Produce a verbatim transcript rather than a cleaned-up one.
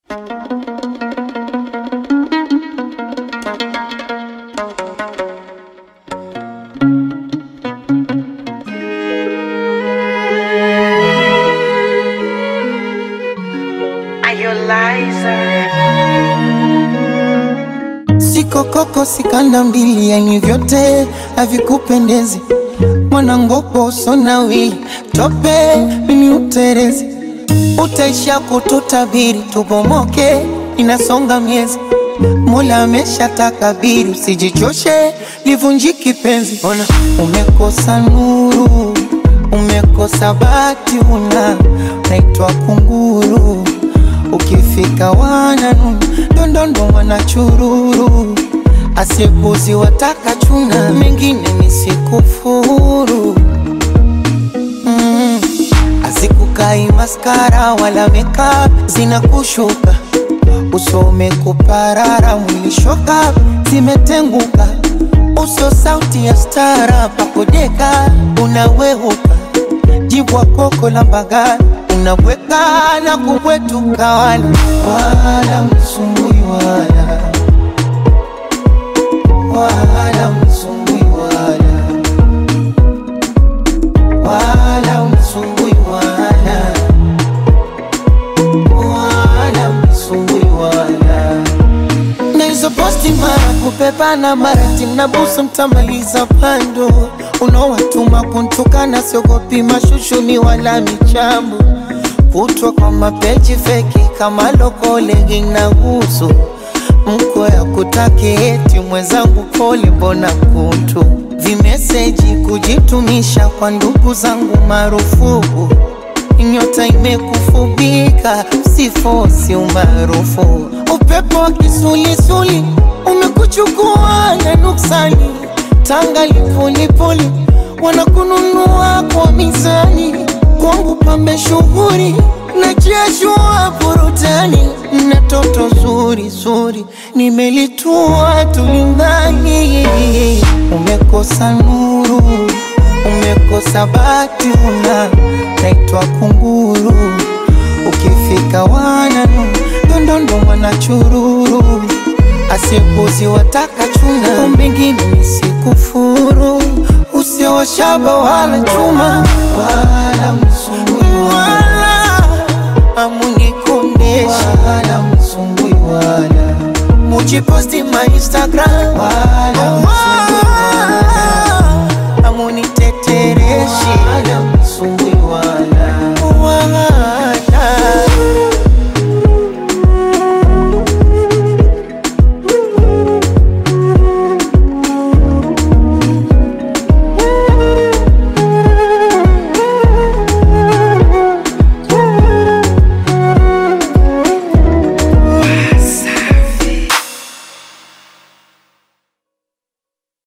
Siko koko sikanda mbili, yani vyote havikupendezi. Mwana ngopo usona wili tope mimi uterezi. Utaisha kututabiri tubomoke inasonga miezi. Mola amesha takabiri usijichoshe livunjiki penzi. Ona umekosa nuru, umekosa bati, una naitwa kunguru. Ukifika wananu dondondo wanachururu. Asipuzi wataka chuna, mengine nisikufuru. mm. Azikukai maskara wala makeup zinakushuka. Usome kuparara mwili shoka zimetenguka. Uso sauti ya stara pakodeka unaweuka. Jibwa koko la mbagani unaweka na kubwetuka. Wala wala msumbui wala wala msumbui wala wala msumbui wala wala msumbui wala. Na hizo posti mara kupepa na mara timna busu mtamaliza pando. Unawatuma kuntukana siogopi mashushuni wala michambo. Kutwa kwa mapeji feki kama loko legging na uso. Mko ya kutaki eti mwenzangu pole mbona kuntu. Vimeseji kujitumisha kwa ndugu zangu marufuku. Nyota imekufubika sifosi umarufu. Upepo wa kisulisuli umekuchukua na nuksani. Tanga lipulipuli wanakununua kwa mizani. Kwangu pambe shughuri na jeshua burudani. Na toto zuri zuri nimelitua tulindani. Umekosa nuru, umekosa bati, una naitwa kunguru. Ukifika wananu dondondo wanachururu. Asipuzi wataka chuna, mbingine nisikufuru. Usio shaba wala chuma wala msumbui wala amunikondesha wala msumbui wala. Mujiposti ma Instagram wala